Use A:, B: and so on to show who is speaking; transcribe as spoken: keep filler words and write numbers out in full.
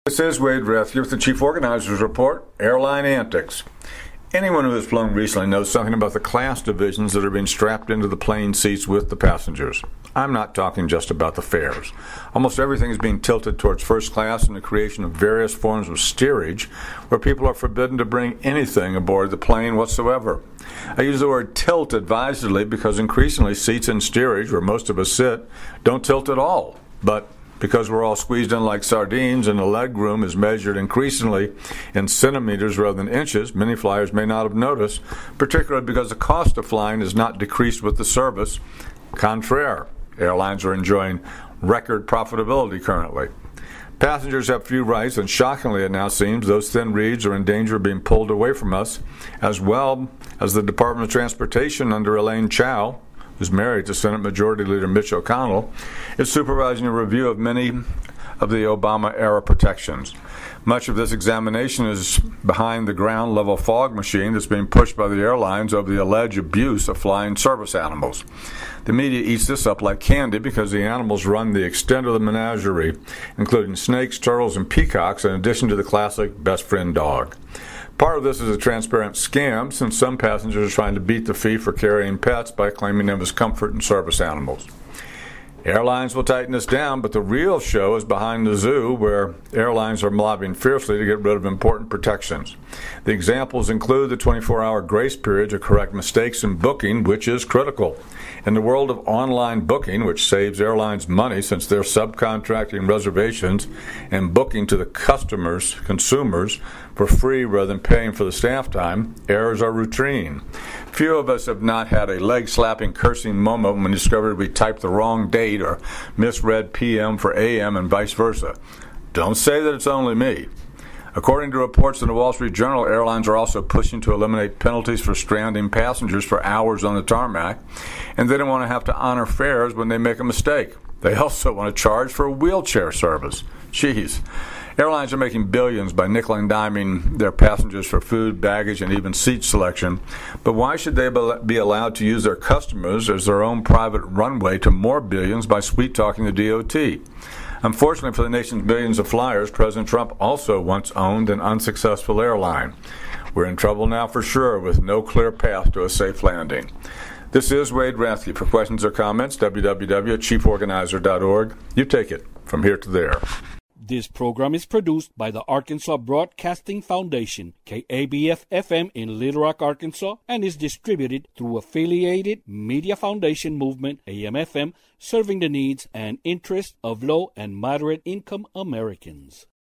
A: This is Wade Rathke with the Chief Organizer's Report, Airline Antics. Anyone who has flown recently knows something about the class divisions that are being strapped into the plane seats with the passengers. I'm not talking just about the fares. Almost everything is being tilted towards first class and the creation of various forms of steerage where people are forbidden to bring anything aboard the plane whatsoever. I use the word tilt advisedly because increasingly seats in steerage, where most of us sit, don't tilt at all. But because we're all squeezed in like sardines and the leg room is measured increasingly in centimeters rather than inches, many flyers may not have noticed, particularly because the cost of flying is not decreased with the service. Contraire, airlines are enjoying record profitability currently. Passengers have few rights, and shockingly it now seems those thin reeds are in danger of being pulled away from us, as well as the Department of Transportation under Elaine Chao, who's married to Senate Majority Leader Mitch McConnell, is supervising a review of many of the Obama-era protections. Much of this examination is behind the ground-level fog machine that's being pushed by the airlines over the alleged abuse of flying service animals. The media eats this up like candy because the animals run the extent of the menagerie, including snakes, turtles, and peacocks, in addition to the classic best friend dog. Part of this is a transparent scam, since some passengers are trying to beat the fee for carrying pets by claiming them as comfort and service animals. Airlines will tighten this down, but the real show is behind the zoo, where airlines are lobbying fiercely to get rid of important protections. The examples include the twenty-four hour grace period to correct mistakes in booking, which is critical. In the world of online booking, which saves airlines money since they're subcontracting reservations and booking to the customers, consumers, for free rather than paying for the staff time, errors are routine. Few of us have not had a leg-slapping, cursing moment when we discovered we typed the wrong date or misread P M for A M and vice versa. Don't say that it's only me. According to reports in the Wall Street Journal, airlines are also pushing to eliminate penalties for stranding passengers for hours on the tarmac, and they don't want to have to honor fares when they make a mistake. They also want to charge for wheelchair service. Jeez. Airlines are making billions by nickel and diming their passengers for food, baggage, and even seat selection. But why should they be allowed to use their customers as their own private runway to more billions by sweet-talking the D O T? Unfortunately for the nation's billions of flyers, President Trump also once owned an unsuccessful airline. We're in trouble now for sure, with no clear path to a safe landing. This is Wade Rathke. For questions or comments, w w w dot chief organizer dot org. You take it from here to there.
B: This program is produced by the Arkansas Broadcasting Foundation, K A B F F M in Little Rock, Arkansas, and is distributed through Affiliated Media Foundation Movement, A M F M, serving the needs and interests of low and moderate income Americans.